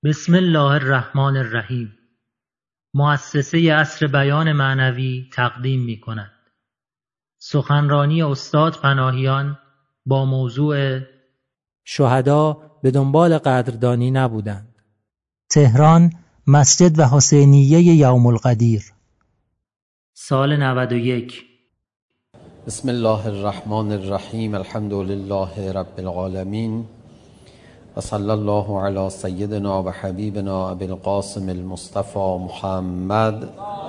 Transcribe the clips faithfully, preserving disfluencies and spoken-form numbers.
بسم الله الرحمن الرحیم. مؤسسه عصر بیان معنوی تقدیم می کند سخنرانی استاد پناهیان با موضوع شهدا به دنبال قدردانی نبودند. تهران، مسجد و حسینیه یوم القدیر، سال نود و یک. بسم الله الرحمن الرحیم. الحمد لله رب العالمین و صلی الله علی سیدنا و حبیبنا ابی القاسم المصطفى محمد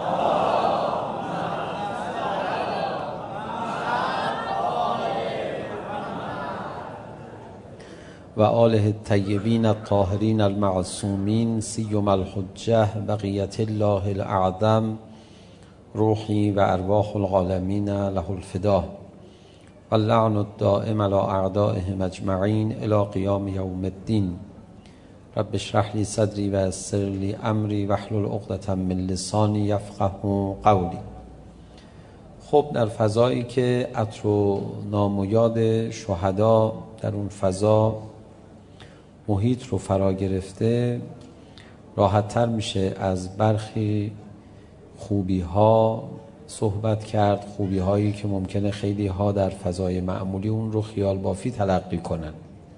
و آله الطیبین الطاهرین المعصومین سیما الحجة بقیة الله الاعظم روحی و ارواح العالمین له الفدا و اللعن الدائم علی اعدائهم اجمعین الی قیام یوم الدین. رب اشرح لی صدری و یسر لی امری واحلل عقدة من لسانی یفقهوا قولی. خب در فضایی که عطر و نام و یاد شهدا در اون فضا محیط رو فرا گرفته، راحت تر میشه از برخی خوبی ها صحبت کرد، خوبی هایی که ممکنه خیلی ها در فضای معمولی اون رو خیال بافی تلقی کنن.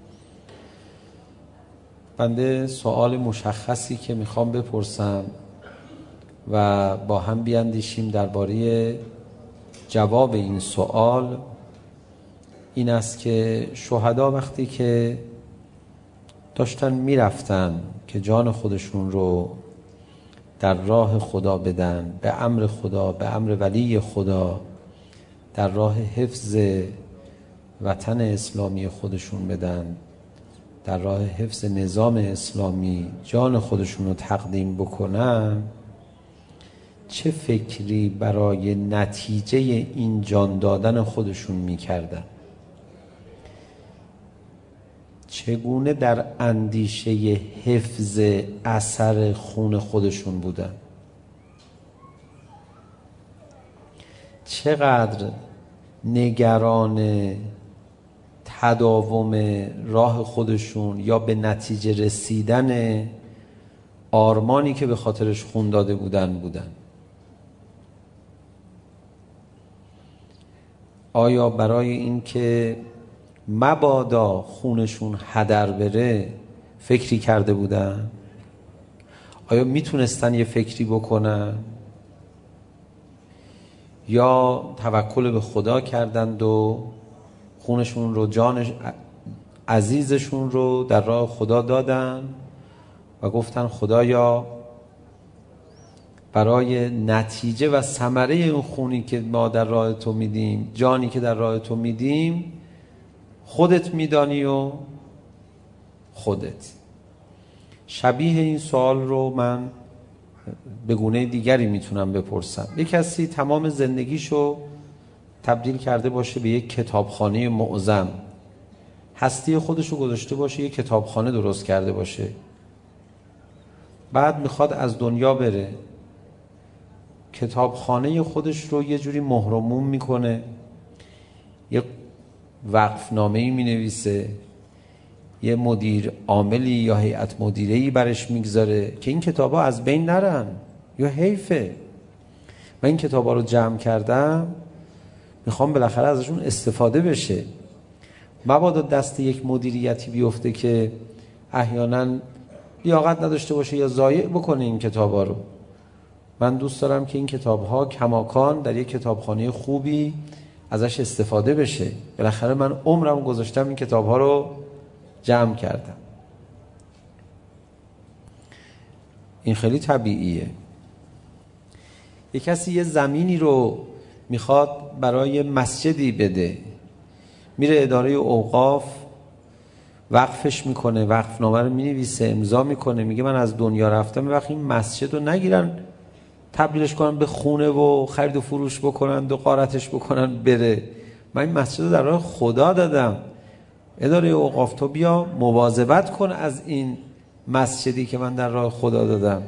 بنده سوال مشخصی که میخوام بپرسم و با هم بیاندیشیم درباره جواب این سوال این است که شهدا وقتی که داشتن میرفتن که جان خودشون رو در راه خدا بدن، به امر خدا، به امر ولی خدا، در راه حفظ وطن اسلامی خودشون بدن، در راه حفظ نظام اسلامی جان خودشون رو تقدیم بکنن، چه فکری برای نتیجه این جان دادن خودشون میکردن؟ چگونه در اندیشه حفظ اثر خون خودشون بودن؟ چقدر نگران تداوم راه خودشون یا به نتیجه رسیدن آرمانی که به خاطرش خون داده بودن بودن؟ آیا برای این که مبادا خونشون هدر بره فکری کرده بودن؟ آیا میتونستن یه فکری بکنن؟ یا توکل به خدا کردند و خونشون رو، جان عزیزشون رو در راه خدا دادن و گفتن خدایا برای نتیجه و ثمره این خونی که ما در راه تو میدیم، جانی که در راه تو میدیم، خودت میدانی و خودت. شبیه این سوال رو من به گونه دیگری میتونم بپرسم. یک کسی تمام زندگیشو تبدیل کرده باشه به یک کتابخانه معظم، هستی خودشو گذاشته باشه یک کتابخانه درست کرده باشه، بعد میخواد از دنیا بره، کتابخانه خودش رو یه جوری مهرموم میکنه، یه وقفنامه‌ای مینویسه، یه مدیر عاملی یا هیئت مدیره‌ای برش میگذاره که این کتابا از بین نرن یا حیفه. من این کتابا رو جمع کردم، میخوام بالاخره ازشون استفاده بشه. مبادا دست یک مدیریتی بیفته که احیانا لیاقت نداشته باشه یا ضایع بکنه این کتابا رو. من دوست دارم که این کتاب‌ها کماکان در یک کتابخانه خوبی ازش استفاده بشه. بالاخره من عمرم گذاشتم این کتاب‌ها رو جمع کردم. این خیلی طبیعیه. یک کسی یه زمینی رو میخواد برای مسجدی بده، میره اداره اوقاف وقفش میکنه، وقفنامه رو مینویسه، امضا میکنه، میگه من از دنیا رفتم، وقتی این مسجد رو نگیرن تبدیلش کنن به خونه و خرید و فروش بکنن و غارتش بکنن بره. من این مسجد رو در راه خدا دادم. اداره اوقاف تو بیا مواظبت کن از این مسجدی که من در راه خدا دادم.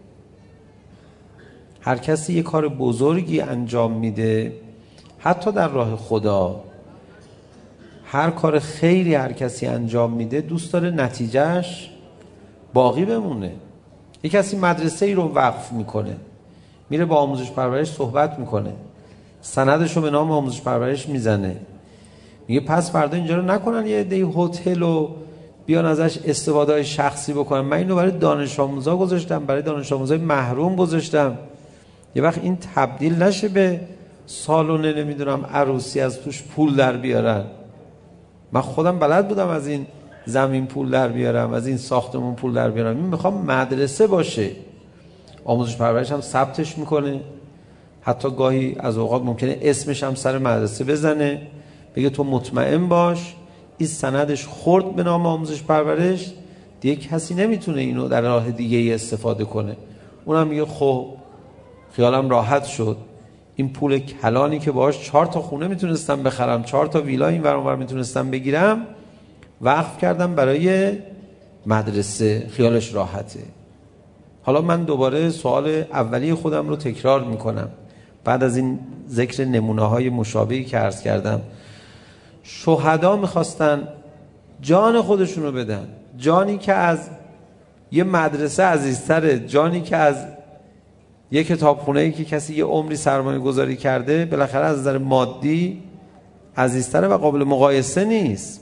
هر کسی یه کار بزرگی انجام میده، حتی در راه خدا هر کار خیری هر کسی انجام میده دوست داره نتیجهش باقی بمونه. یک کسی مدرسه ای رو وقف میکنه، میره با آموزش پرورش صحبت میکنه، سندش رو به نام آموزش پرورش میزنه، میگه پس فردا اینجا رو نکنن یه عده هتل و بیان ازش استفاده شخصی بکنن. من اینو برای دانش آموزا گذاشتم، برای دانش آموزای محروم گذاشتم. یه وقت این تبدیل نشه به سالن نمیدونم عروسی از توش پول در بیارن. من خودم بلد بودم از این زمین پول در بیارم، از این ساختمون پول در بیارم. این میخوام مدرسه باشه. آموزش پرورش هم ثبتش میکنه، حتی گاهی از اوقات ممکنه اسمش هم سر مدرسه بزنه، بگه تو مطمئن باش این سندش خورد به نام آموزش پرورش، دیگه کسی نمیتونه اینو در راه دیگه ای استفاده کنه. اونم میگه خب خیالم راحت شد، این پول کلانی که باهاش چهار تا خونه میتونستم بخرم، چهار تا ویلا این ور اون ور میتونستم بگیرم، وقف کردم برای مدرسه، خیالش راحته. حالا من دوباره سوال اولی خودم رو تکرار میکنم بعد از این ذکر نمونه های مشابهی که عرض کردم. شهدا میخواستن جان خودشون رو بدن، جانی که از یه مدرسه عزیزتره، جانی که از یه کتابخونه‌ای که کسی یه عمری سرمایه گذاری کرده بالاخره از نظر مادی عزیزتره و قابل مقایسه نیست.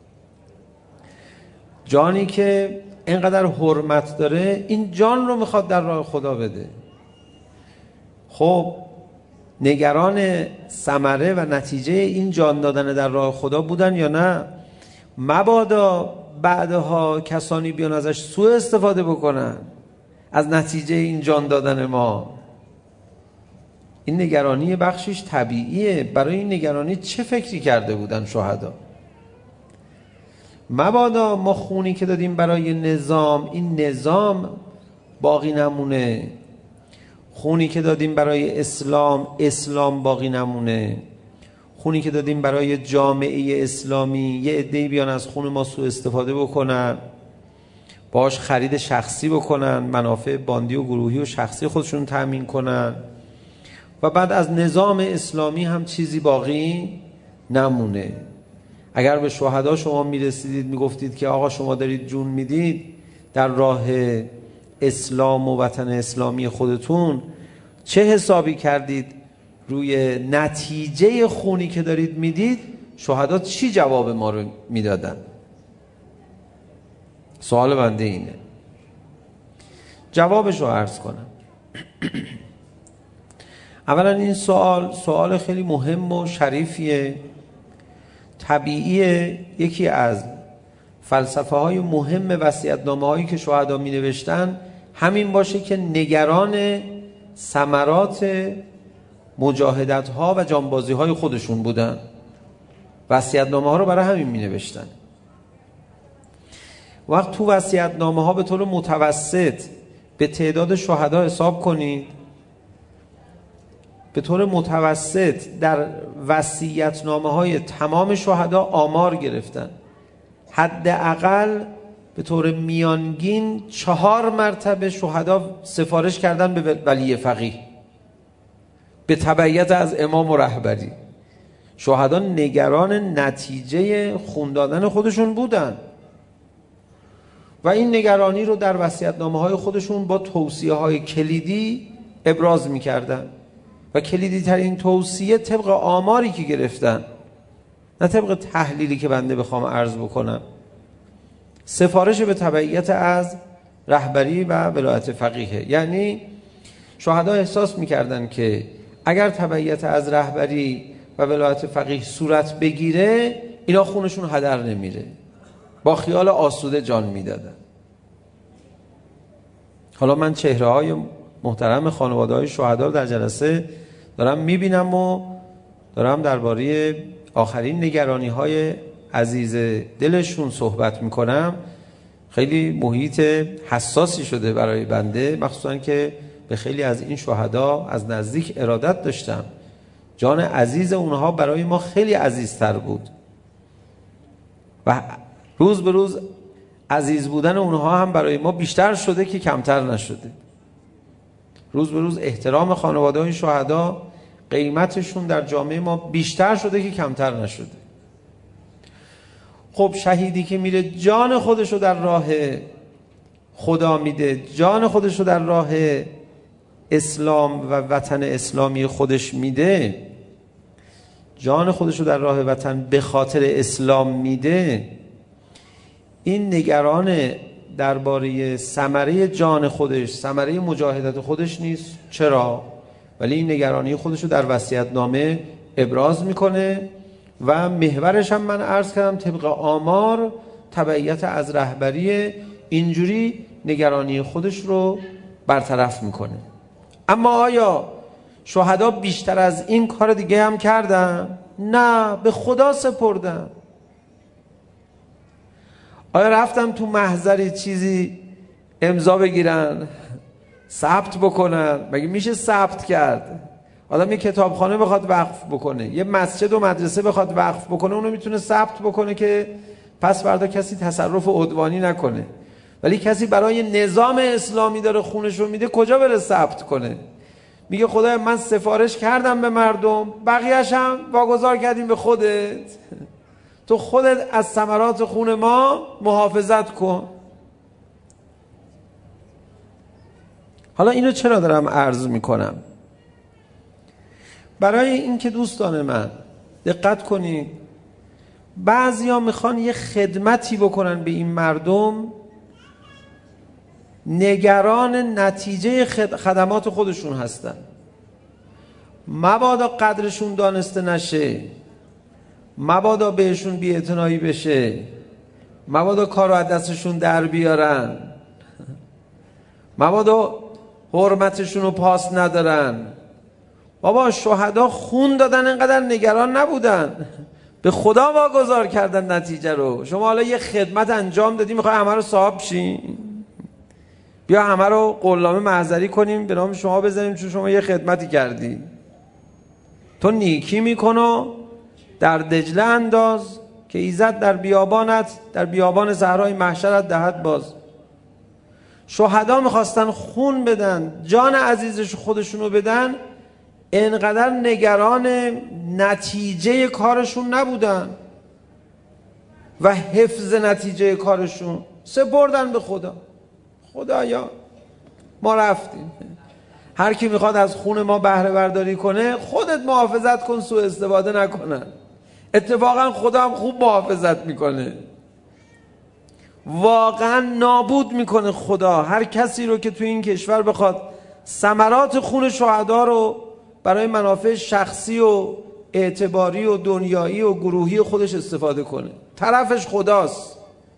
جانی که اینقدر حرمت داره این جان رو میخواد در راه خدا بده. خب نگران ثمره و نتیجه این جان دادن در راه خدا بودن یا نه؟ مبادا بعدها کسانی بیان ازش سوء استفاده بکنن از نتیجه این جان دادن ما. این نگرانی بخشش طبیعیه. برای این نگرانی چه فکری کرده بودن شهدا؟ مبادا ما خونی که دادیم برای نظام، این نظام باقی نمونه. خونی که دادیم برای اسلام، اسلام باقی نمونه. خونی که دادیم برای جامعه اسلامی، یه عده‌ای بیان از خون ما سوء استفاده بکنن، باهاش خرید شخصی بکنن، منافع باندی و گروهی و شخصی خودشون تامین کنن و بعد از نظام اسلامی هم چیزی باقی نمونه. اگر به شهدا شما میرسیدید میگفتید که آقا شما دارید جون میدید در راه اسلام و وطن اسلامی خودتون، چه حسابی کردید روی نتیجه خونی که دارید میدید؟ شهدا چی جواب ما رو میدادن؟ سوال بنده اینه. جوابش رو عرض کنم. اولا این سوال سوال خیلی مهم و شریفیه. طبیعیه یکی از فلسفه های مهم وصیت‌نامه هایی که شهدا می نوشتن همین باشه که نگران ثمرات مجاهدت ها و جانبازی های خودشون بودن. وصیت‌نامه ها رو برای همین می نوشتن. وقت تو وصیت‌نامه ها به طور متوسط به تعداد شهدا حساب کنید، به طور متوسط در وصیت‌نامه های تمام شهدا آمار گرفتن. حداقل به طور میانگین چهار مرتبه شهدا سفارش کردن به ولی فقیه به تبعیت از امام و رهبری. شهدا نگران نتیجه خون دادن خودشون بودن و این نگرانی رو در وصیت‌نامه های خودشون با توصیه های کلیدی ابراز می‌کردن و کلیدی ترین توصیه طبق آماری که گرفتن، نه طبق تحلیلی که بنده بخوام عرض بکنم، سفارش به تبعیت از رهبری و ولایت فقیه. یعنی شهدا احساس می‌کردن که اگر تبعیت از رهبری و ولایت فقیه صورت بگیره اینا خونشون هدر نمیره، با خیال آسوده جان میدادن. حالا من چهره های محترم خانواده های شهدا رو در جلسه دارم میبینم و دارم درباره آخرین نگرانی های عزیز دلشون صحبت میکنم. خیلی محیط حساسی شده برای بنده، مخصوصا که به خیلی از این شهدا از نزدیک ارادت داشتم. جان عزیز اونها برای ما خیلی عزیزتر بود و روز به روز عزیز بودن اونها هم برای ما بیشتر شده که کمتر نشده. روز به روز احترام خانواده های شهدا، قیمتشون در جامعه ما بیشتر شده که کمتر نشده. خب شهیدی که میره جان خودشو در راه خدا میده، جان خودش رو در راه اسلام و وطن اسلامی خودش میده، جان خودش رو در راه وطن به خاطر اسلام میده، این نگران درباره ثمره جان خودش، ثمره مجاهدت خودش نیست. چرا؟ ولی این نگرانی خودش رو در وصیت‌نامه ابراز میکنه و محورش هم من عرض کردم طبق آمار تبعیت از رهبری، اینجوری نگرانی خودش رو برطرف میکنه. اما آیا شهدا بیشتر از این کار دیگه هم کردن؟ نه، به خدا سپردن. آیا رفتم تو محضری چیزی امضا بگیرن، ثبت بکنن؟ مگه میشه ثبت کرد؟ آدم یه کتابخانه بخواد وقف بکنه، یه مسجد و مدرسه بخواد وقف بکنه، اونو میتونه ثبت بکنه که پس فردا کسی تصرف عدوانی نکنه. ولی کسی برای نظام اسلامی داره خونش رو میده، کجا بره ثبت کنه؟ میگه خدای من سفارش کردم به مردم، بقیه‌اش هم واگذار کردیم به خودت. تو خودت از ثمرات خون ما محافظت کن. حالا اینو چرا دارم عرض میکنم؟ برای اینکه دوستان من دقت کنید، بعضیا میخوان یه خدمتی بکنن به این مردم، نگران نتیجه خدمات خودشون هستن. مبادا قدرشون دانسته نشه، مبادا بهشون بی‌اعتنایی بشه، مبادا کارو از دستشون در بیارن، مبادا حرمتشون رو پاس ندارن. بابا شهدا خون دادن، اینقدر نگران نبودن، به خدا واگذار کردن نتیجه رو. شما حالا یه خدمت انجام دادی، میخوای همه رو صاحب شی؟ بیا همه رو قولنامه محضری کنیم به نام شما بزنیم چون شما یه خدمتی کردی. تو نیکی میکنو در دجله انداز که ایزد در بیابانت، در بیابان صحرای محشرت دهد باز. شهدا میخواستن خون بدن، جان عزیزش خودشونو بدن، انقدر نگران نتیجه کارشون نبودن و حفظ نتیجه کارشون، سپردن به خدا. خدایا ما رفتیم، هر کی میخواد از خون ما بهره برداری کنه خودت محافظت کن، سوء استفاده نکنن. اتفاقا خدا هم خوب محافظت میکنه، واقعا نابود میکنه خدا هر کسی رو که تو این کشور بخواد ثمرات خون شهدا رو برای منافع شخصی و اعتباری و دنیایی و گروهی خودش استفاده کنه. طرفش خداست.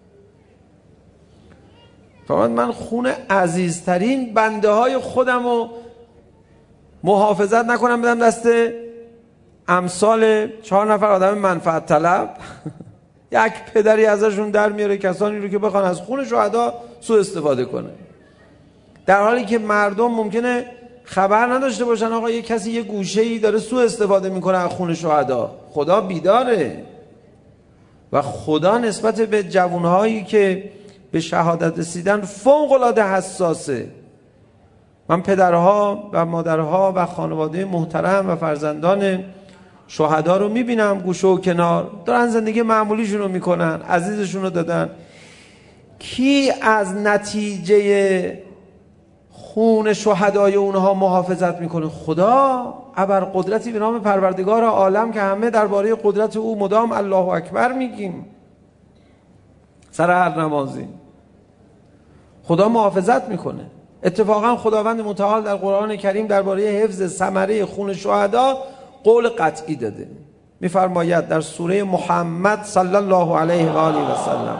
فقط من خون عزیزترین بنده های خودم رو محافظت نکنم بدم دست امثال چهار نفر آدم منفعت طلب یک پدری ازشون در میاره کسانی رو که بخوان از خون شهدا سوء استفاده کنه، در حالی که مردم ممکنه خبر نداشته باشن آقا یه کسی یه گوشه‌ای داره سوء استفاده میکنه از خون شهدا. خدا بیداره و خدا نسبت به جوانهایی که به شهادت رسیدن فوق العاده حساسه. من پدرها و مادرها و خانواده محترم و فرزندان شهدا رو میبینم گوشه و کنار دارن زندگی معمولیشون رو میکنن، عزیزشون رو دادن. کی از نتیجه خون شهدای اونها محافظت میکنه؟ خدا ابر قدرتی به نام پروردگار عالم که همه درباره قدرت او مدام الله اکبر میگیم سر هر نمازی. خدا محافظت میکنه. اتفاقا خداوند متعال در قرآن کریم درباره حفظ ثمره خون شهدا قول قطعی داده. میفرماید در سوره محمد صلی الله علیه و آله و سلم: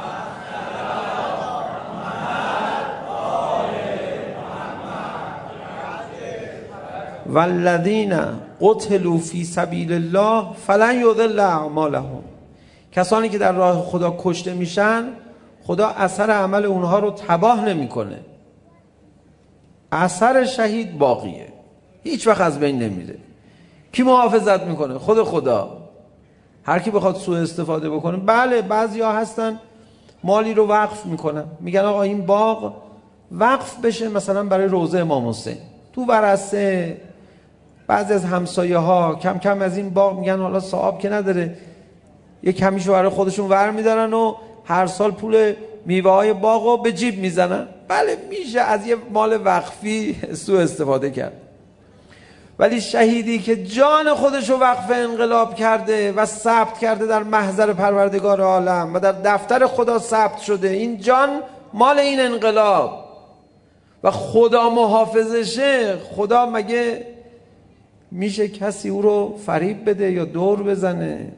والذین قتلوا فی سبیل الله فلن یضل اعمالهم. کسانی که در راه خدا کشته میشن خدا اثر عمل اونها رو تباه نمیکنه. اثر شهید باقیه، هیچ وقت از بین نمیره. کی محافظت میکنه؟ خود خدا. هر کی بخواد سوء استفاده بکنه، بله بعضیا هستن مالی رو وقف میکنن، میگن آقا این باغ وقف بشه مثلا برای روضه امام حسین تو ورثه. بعضی از همسایه ها کم کم از این باغ میگن حالا صاحب که نداره، یه کمیشو برای خودشون ور میدارن و هر سال پول میوه های باغ رو به جیب میزنن. بله میشه از یه مال وقفی سوء استفاده کرد، ولی شهیدی که جان خودش رو وقف انقلاب کرده و ثبت کرده در محضر پروردگار عالم و در دفتر خدا ثبت شده، این جان مال این انقلاب و خدا محافظشه، خدا مگه میشه کسی او رو فریب بده یا دور بزنه؟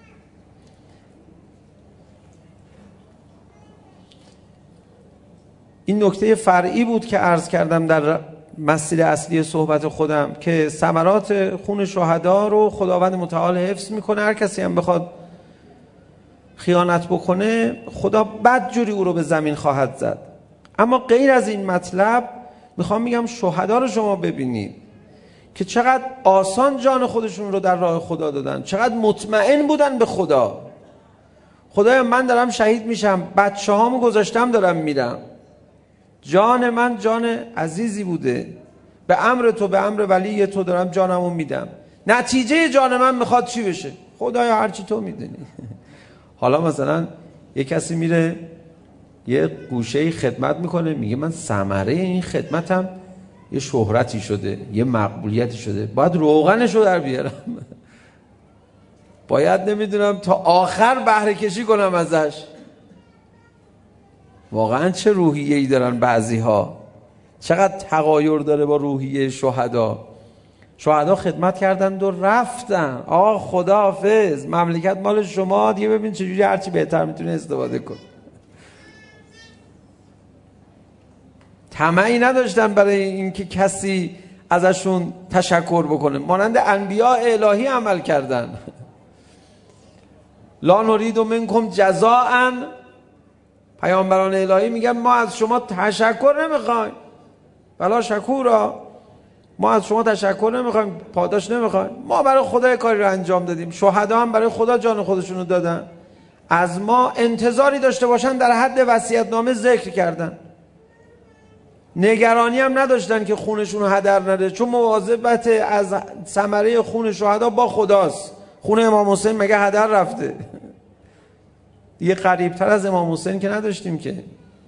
این نکته فرعی بود که عرض کردم در مسیر اصلی صحبت خودم که ثمرات خون شهدا رو خداوند متعال حفظ میکنه. هر کسی هم بخواد خیانت بکنه خدا بدجوری او رو به زمین خواهد زد. اما غیر از این مطلب میخوام میگم شهدا رو شما ببینید که چقدر آسان جان خودشون رو در راه خدا دادن، چقدر مطمئن بودن به خدا. خدایا من دارم شهید میشم، بچه هامو گذاشتم دارم میرم، جان من جان عزیزی بوده، به امر تو به امر ولی تو دارم جانمو میدم، نتیجه جان من میخواد چی بشه؟ خدایا هرچی تو میدونی. حالا مثلا یه کسی میره یه گوشه خدمت میکنه، میگه من ثمره این خدمتم یه شهرتی شده، یه مقبولیتی شده، باید روغنش رو در بیارم، باید نمیدونم تا آخر بهره کشی کنم ازش. واقعا چه روحیه ای دارن بعضی ها، چقدر تغایر داره با روحیه شهدا. شهدا خدمت کردند و رفتن، آقا خداحافظ، مملکت مال شما دیگه، ببین چجوری هرچی بهتر میتونه استفاده کن. طمعی نداشتن برای اینکه کسی ازشون تشکر بکنه، مانند انبیاء الهی عمل کردن. لا نرید منکم جزاء، پیامبران الهی میگن ما از شما تشکر نمیخوایم، بلا شکورا، ما از شما تشکر نمیخوایم، پاداش نمیخوایم، ما برای خدا کاری رو انجام دادیم. شهدا هم برای خدا جان خودشون رو دادن، از ما انتظاری داشته باشن در حد وصیت‌نامه ذکر کردن، نگرانی هم نداشتن که خونشون رو هدر نره، چون مواظبت از ثمره خون شهدا با خداست. خون امام حسین مگه هدر رفته؟ یه قریبتر از امام حسین که نداشتیم که.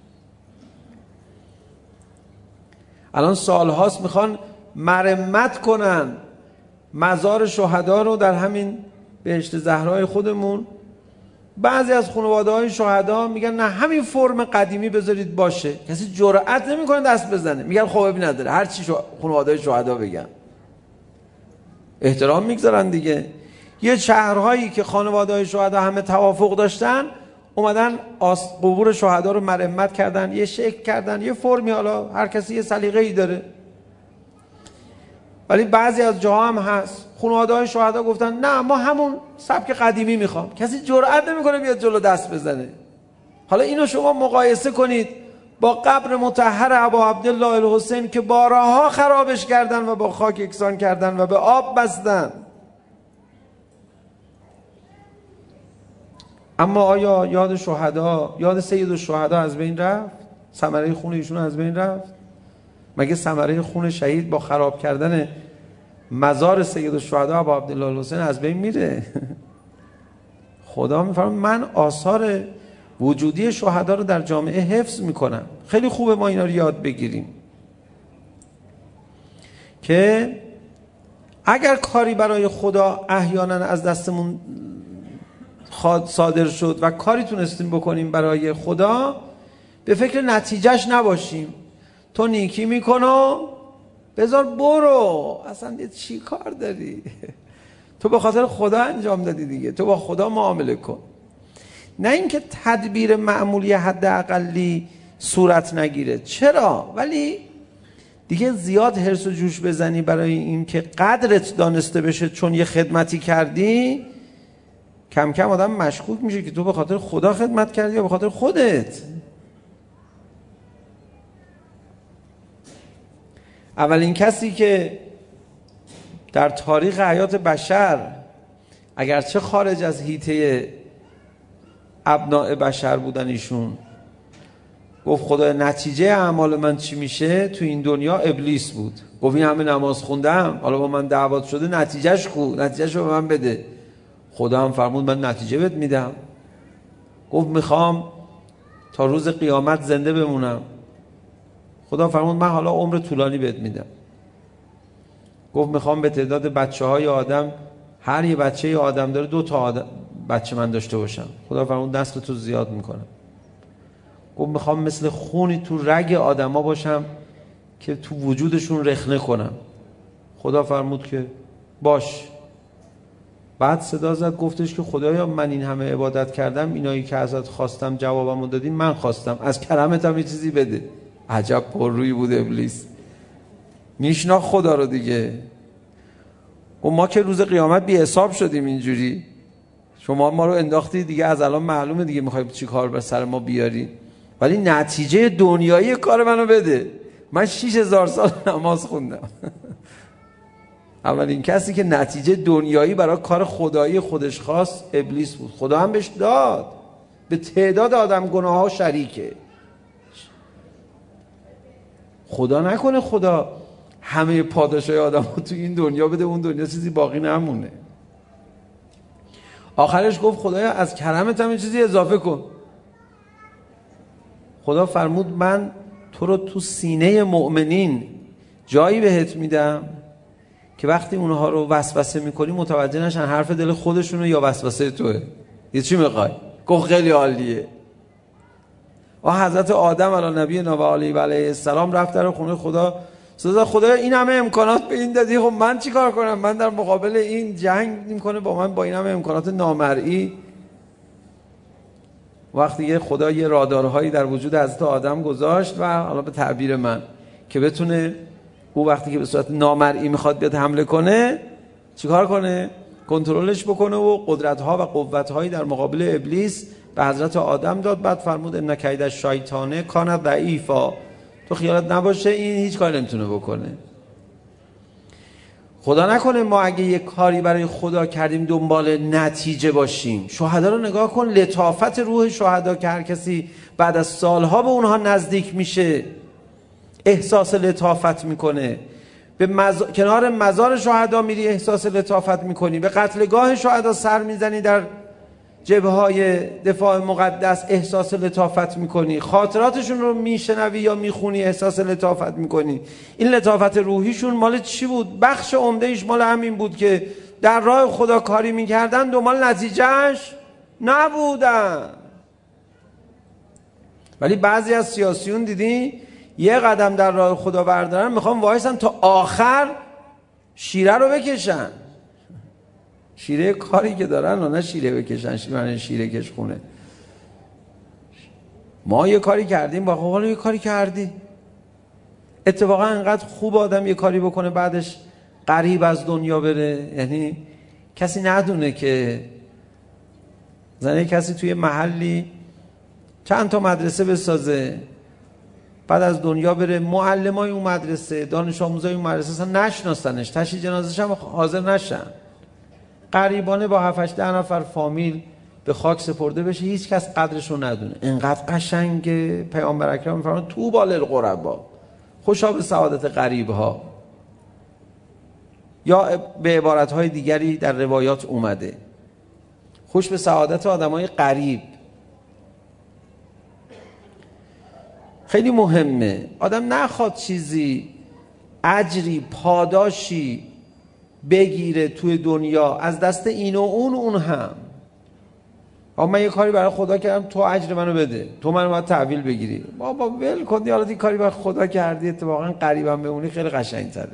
الان سالهاست میخوان مرمت کنن مزار شهدا رو در همین بهشت زهرای خودمون. بعضی از خانواده های شهدا میگن نه همین فرم قدیمی بذارید باشه، کسی جرئت نمیکنه دست بزنه، میگن خب ابی نداره هر چی شو... خانواده های شهدا بگن، احترام میگذارن دیگه. یه شهرهایی که خانواده های شهدا همه توافق داشتن اومدن قبور شهدا رو مرمت کردن، یه شکل کردن، یه فرمی، حالا هر کسی یه سلیقه‌ای داره. ولی بعضی از جاها هم هست خانواده‌های شهدا گفتن نه ما همون سبک قدیمی میخوام، کسی جرئت نمیکنه بیاد جلو دست بزنه. حالا اینو شما مقایسه کنید با قبر مطهر ابا عبدالله الحسین که بارها خرابش کردن و با خاک یکسان کردن و به آب بستن. اما آیا یاد شهدا، یاد سید الشهدا از بین رفت؟ ثمره خون ایشون از بین رفت؟ مگه ثمره خون شهید با خراب کردن مزار سید الشهدا ابا عبدالله الحسین از بین میره؟ خدا میفرماید من آثار وجودی شهدا رو در جامعه حفظ میکنم. خیلی خوبه ما اینا رو یاد بگیریم که اگر کاری برای خدا احیانا از دستمون صادر شد و کاری تونستیم بکنیم برای خدا، به فکر نتیجهش نباشیم. تو نیکی میکنو بذار برو، اصلا چی کار داری؟ تو به خاطر خدا انجام دادی دیگه، تو با خدا معامله کن. نه اینکه تدبیر معمولی حد اقلی صورت نگیره، چرا؟ ولی دیگه زیاد هرس و جوش بزنی برای این که قدرت دانسته بشه چون یه خدمتی کردی، کم کم آدم مشکوک میشه که تو به خاطر خدا خدمت کردی یا به خاطر خودت. اولین کسی که در تاریخ حیات بشر، اگرچه خارج از حیطه ابناء بشر بودن، ایشون گفت خدا نتیجه اعمال من چی میشه تو این دنیا؟ ابلیس بود. گفت این همه نماز خوندم، حالا با من دعوت شده، نتیجهش خود نتیجهش رو به من بده. خدا هم فرمود من نتیجه بهت میدم. گفت میخوام تا روز قیامت زنده بمونم. خدا فرمود من حالا عمر طولانی بهت میدم. گفت میخوام به تعداد بچه های آدم، هر یه بچه آدم داره دو تا آدم بچه من داشته باشم. خدا فرمود نسل تو زیاد میکنم. گفت میخوام مثل خونی تو رگ آدما باشم که تو وجودشون رخنه کنم. خدا فرمود که باش. بعد صدا زد گفتش که خدایا من این همه عبادت کردم، اینایی که ازت خواستم جوابمو دادی، من خواستم، از کرمت هم یه چیزی بده. عجب پررویی بود ابلیس، میشناخت خدا رو دیگه. و ما که روز قیامت بی حساب شدیم اینجوری، شما ما رو انداختی دیگه، از الان معلومه دیگه میخوای چی کار بر سر ما بیاری، ولی نتیجه دنیایی کار منو بده. من شیش هزار سال نماز خوندم. اولین کسی که نتیجه دنیایی برای کار خدایی خودش خواست ابلیس بود. خدا هم بهش داد، به تعداد آدم گناه ها شریکه. خدا نکنه خدا همه پاداشای آدم ها تو این دنیا بده، اون دنیا چیزی باقی نمونه. آخرش گفت خدایا از کرمت هم چیزی اضافه کن. خدا فرمود من تو رو تو سینه مؤمنین جایی بهت میدم که وقتی اونها رو وسوسه میکنی متوجه نشن حرف دل خودشونه یا وسوسه توه. یه چی میخوای؟ گفت خیلی عالیه. آه حضرت آدم علی نبی و علیه و علیه السلام رفت در خونه خدا، صدا خدایا این همه امکانات به این دادی، خب من چی کار کنم؟ من در مقابل این جنگ میکنه با من با این همه امکانات نامرئی. وقتی یه خدا یه رادارهایی در وجود حضرت آدم گذاشت و حالا به تعبیر من که بتونه او وقتی که به صورت نامرئی میخواد بیاد حمله کنه چیکار کنه؟ کنترلش بکنه و قدرت‌ها و قوت‌هایی در مقابل ابلیس به حضرت آدم داد. بعد فرمود ان کید الشیطان کان ضعیفا، تو خیالت نباشه این هیچ کاری نمیتونه بکنه. خدا نکنه ما اگه یه کاری برای خدا کردیم دنبال نتیجه باشیم. شهدا رو نگاه کن، لطافت روح شهدا که هر کسی بعد از سالها به اونها نزدیک میشه احساس لطافت میکنه. به مز... کنار مزار شهدا میری احساس لطافت میکنی، به قتلگاه شهدا سر میزنی در جبهه‌های دفاع مقدس احساس لطافت میکنی، خاطراتشون رو میشنوی یا میخونی احساس لطافت میکنی. این لطافت روحیشون مال چی بود؟ بخش عمدهش مال همین بود که در راه خدا کاری میکردن دنبال نتیجهش نبودن. ولی بعضی از سیاسیون دیدی یه قدم در راه خدا بردارن میخوان وایسن تا آخر شیره رو بکشن. شیره کاری که دارن و نه شیره بکشن، شیره, شیره کش خونه. ما یه کاری کردیم با حالا یه کاری کردی. اتفاقا انقدر خوب آدم یه کاری بکنه بعدش غریب از دنیا بره، یعنی کسی ندونه که زنه کسی توی محلی چند تا مدرسه بسازه بعد از دنیا بره، معلمای اون مدرسه دانش آموزای اون مدرسه اصلا نشناسنش، تشییع جنازه‌ش هم حاضر نشن، غریبانه با هفت هشت نفر فامیل به خاک سپرده بشه، هیچ کس قدرش رو ندونه. انقدر قشنگه. پیامبر اکرم میفرماد طوبی للغربا، خوشا به سعادت غریب‌ها. یا به عبارت‌های دیگری در روایات اومده خوش به سعادت آدمای غریب. خیلی مهمه آدم نخواد چیزی اجری پاداشی بگیره توی دنیا از دست این و اون اون هم. آقا من یه کاری برای خدا کردم تو اجر منو بده، تو منو باید تحویل بگیری. بابا ول کن، حالا این کاری برای خدا کردی اتفاقا قریبم بمونی خیلی قشنگ‌تره.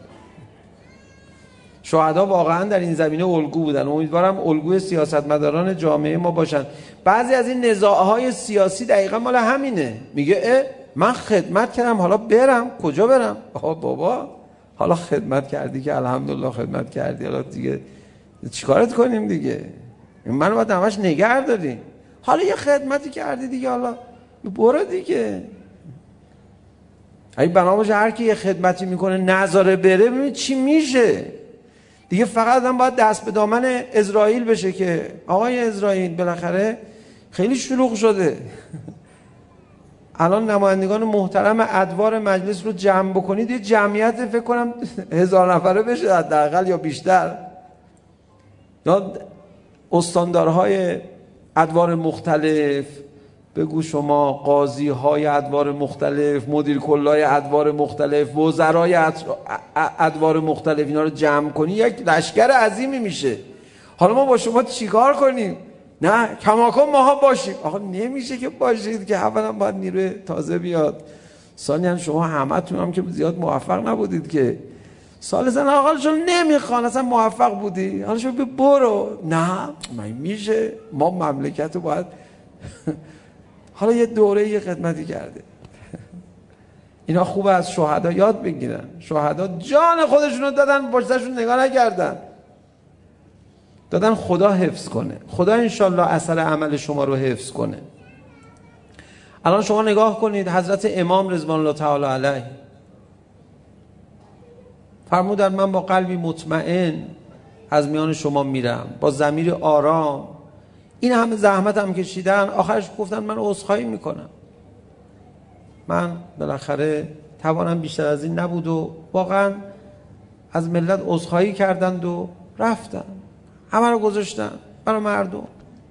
شهدا واقعا در این زمینه الگو بودن. امیدوارم الگوی سیاستمداران جامعه ما باشن. بعضی از این نزاعهای سیاسی دقیقا مال همینه. میگه اه من خدمت کردم حالا برم کجا برم؟ آقا بابا حالا خدمت کردی که الحمدلله خدمت کردی، حالا دیگه چیکارت کنیم دیگه؟ منو باید همش نگه داریم. حالا یه خدمتی کردی دیگه، حالا برو دیگه. اگه بنا باشه هر کی یه خدمتی میکنه نذاره بره، ببین چی میشه دیگه. فقط هم باید دست به دامن اسرائیل بشه که آقای اسرائیل بالاخره خیلی شلوغ شده. الان نمایندگان محترم ادوار مجلس رو جمع بکنید، یه جمعیت فکر کنم هزار نفره بشه حداقل یا بیشتر. استاندارهای ادوار مختلف، بگو شما قاضی های ادوار مختلف، مدیر کلای ادوار مختلف، وزرای ادوار مختلف، اینا رو جمع کنی یک لشکر عظیمی میشه. حالا ما با شما چیکار کنیم؟ نه کماکن ماها باشیم. آخه نمیشه که باشید که اولا باید نیروی تازه بیاد، ثانیاً شما همتون هم که زیاد موفق نبودید که سال زن آقاشون نمیخوان، اصلا موفق بودی حالا شما برو. نه من میشه، ما مملکت رو باید حالا یه دوره یه خدمتی کرده. اینا خوبه از شهدا یاد بگیرن. شهدا جان خودشون رو دادن، پشتشون نگاه نکردن، دادن خدا حفظ کنه. خدا انشالله اثر عمل شما رو حفظ کنه. الان شما نگاه کنید حضرت امام رضوان الله تعالی علیه فرمودن من با قلبی مطمئن از میان شما میرم، با ضمیر آرام. این همه زحمت هم کشیدن، آخرش گفتن من عذرخواهی میکنم، من بالاخره توانم بیشتر از این نبود و واقعا از ملت عذرخواهی کردند و رفتن، همه رو گذاشتن برای مردم.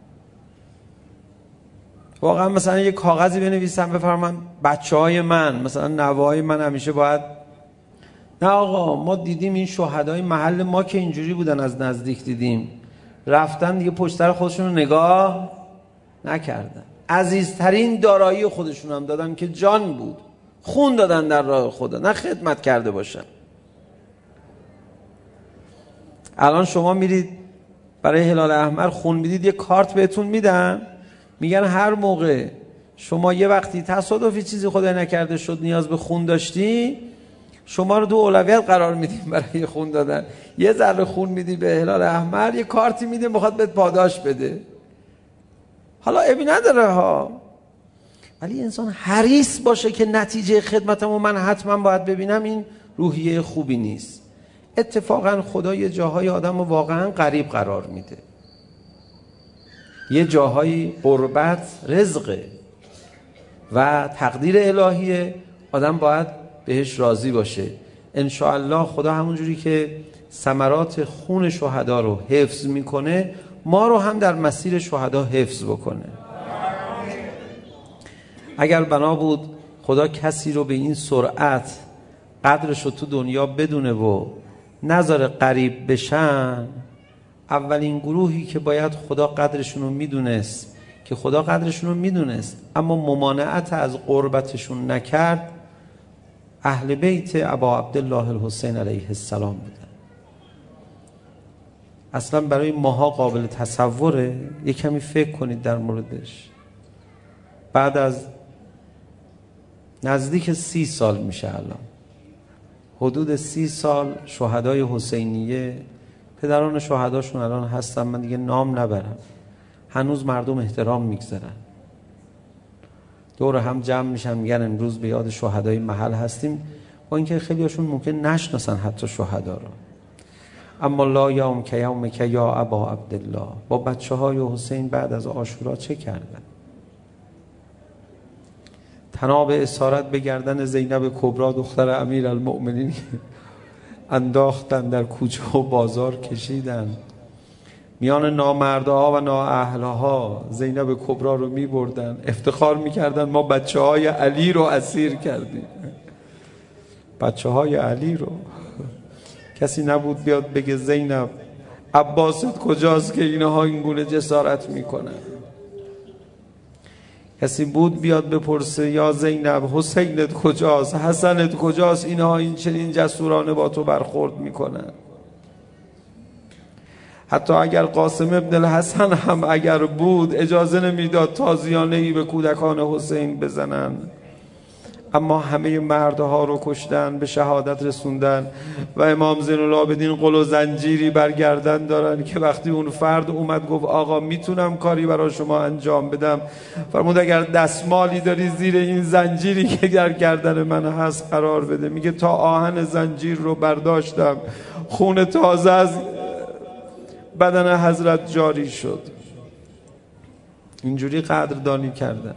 واقعا مثلا یک کاغذی بنویسم بفرمایم بچه های من، مثلا نوای من همیشه باید، نه آقا ما دیدیم این شهدای محل ما که اینجوری بودن، از نزدیک دیدیم، رفتن دیگه پشت سر خودشون رو نگاه نکردن، عزیزترین دارایی خودشون هم دادن که جان بود، خون دادن در راه خدا، نه خدمت کرده باشن. الان شما میرید برای هلال احمر خون میدید، یه کارت بهتون میدن، میگن هر موقع شما یه وقتی تصادفی چیزی خدای نکرده شد نیاز به خون داشتی، شما رو دو اولویت قرار میدیم برای خون دادن. یه ذره خون میدی به هلال احمر، یه کارتی میده میخواد بهت پاداش بده. حالا عیبی نداره ها، ولی انسان حریص باشه که نتیجه خدمتمو من حتما باید ببینم، این روحیه خوبی نیست. اتفاقا خدا یه جاهای آدم رو واقعا غریب قرار میده، یه جاهای قربت رزقه و تقدیر الهیه، آدم باید بهش راضی باشه. انشاءالله خدا همونجوری که ثمرات خون شهدا رو حفظ میکنه، ما رو هم در مسیر شهدا حفظ بکنه. اگر بنا بود خدا کسی رو به این سرعت قدرش رو تو دنیا بدونه و نذاره قریب بشن، اولین گروهی که باید خدا قدرشون رو میدونست که خدا قدرشون رو میدونست اما ممانعت از قربتشون نکرد، اهل بیت ابا عبدالله الحسین علیه السلام بودن. اصلا برای ماها قابل تصوره، یک کمی فکر کنید در موردش. بعد از نزدیک سی سال میشه، الان حدود سی سال شهدای حسینیه، پدران شهداشون الان هستن، من دیگه نام نبرم، هنوز مردم احترام میگذارن، دور هم جمع میشن میگن امروز به یاد شهدای محل هستیم، با اینکه خیلی هاشون ممکن نشناسن حتی شهدا رو. اما لا یوم که یوم که یا ابا عبدالله، با بچه های حسین بعد از عاشورا چه کردن؟ تناب اسارت به گردن زینب کبرا دختر امیر المؤمنین انداختن، در کوچه و بازار کشیدن، میان نامردها و نااهلها زینب کبرا رو می بردن، افتخار می کردن ما بچه های علی رو اسیر کردیم. بچه های علی رو کسی نبود بیاد بگه زینب عباست کجاست که اینها اینگونه جسارت می کنن؟ کسی بود بیاد بپرسه یا زینب حسینت کجاست، حسنت کجاست، اینها این چنین جسورانه با تو برخورد می کنن؟ حتی اگر قاسم ابن الحسن هم اگر بود اجازه نمیداد تازیانه‌ای به کودکان حسین بزنن، اما همه مردها رو کشتن، به شهادت رسوندن و امام زین العابدین قل و زنجیری برگردن دارن که وقتی اون فرد اومد گفت آقا میتونم کاری برای شما انجام بدم، فرمود اگر دستمالی داری زیر این زنجیری که در گردن من هست قرار بده. میگه تا آهن زنجیر رو برداشتم، خون تازه از بدن حضرت جاری شد. اینجوری قدردانی کردن.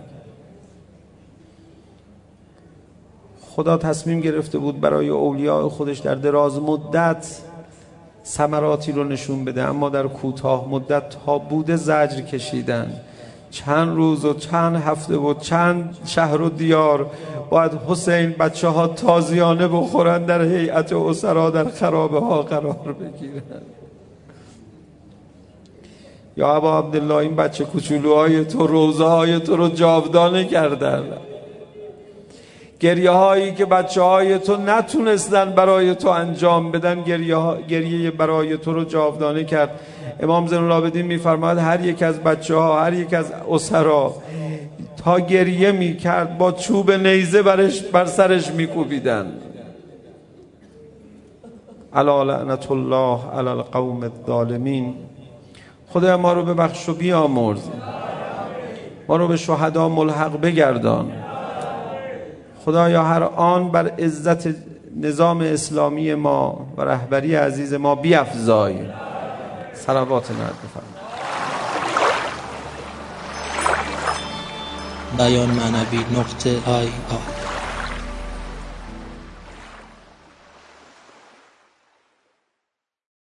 خدا تصمیم گرفته بود برای اولیاء خودش در دراز مدت ثمراتی رو نشون بده، اما در کوتاه مدت تا بوده زجر کشیدن. چند روز و چند هفته و چند شهر و دیار باید حسین بچه ها تازیانه بخورن، در هیئت اسرا در خرابه ها قرار بگیرن. یا ابا عبدالله این بچه کوچولوهای تو روزه های تو رو جاودانه کردن، گریه هایی که بچه های تو نتونستن برای تو انجام بدن گریه, ها، گریه برای تو رو جاودانه کرد. امام زین العابدین میفرماید هر یک از بچه ها، هر یک از اسرا تا گریه میکرد با چوب نیزه برش بر سرش میکوبیدن. الا لعنت الله علی القوم الظالمین. خدا ما رو ببخش و بیامرز، ما رو به شهدا ملحق بگردان. خدایا هر آن بر عزت نظام اسلامی ما و رهبری عزیز ما بیفزای. صلوات نهد بفرمایید. بیان معنوی نقطه آی آی